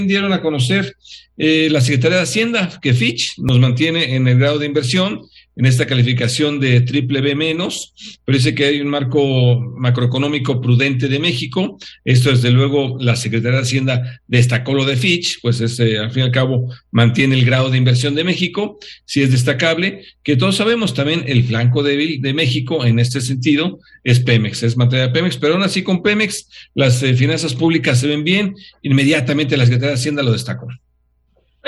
Dieron a conocer la Secretaría de Hacienda que Fitch nos mantiene en el grado de inversión, en esta calificación de triple B menos. Parece que hay un marco macroeconómico prudente de México. Esto, desde luego, la Secretaría de Hacienda destacó lo de Fitch, pues al fin y al cabo mantiene el grado de inversión de México. Sí es destacable, que todos sabemos también el flanco débil de México en este sentido es Pemex, es materia de Pemex, pero aún así con Pemex las finanzas públicas se ven bien. Inmediatamente la Secretaría de Hacienda lo destacó.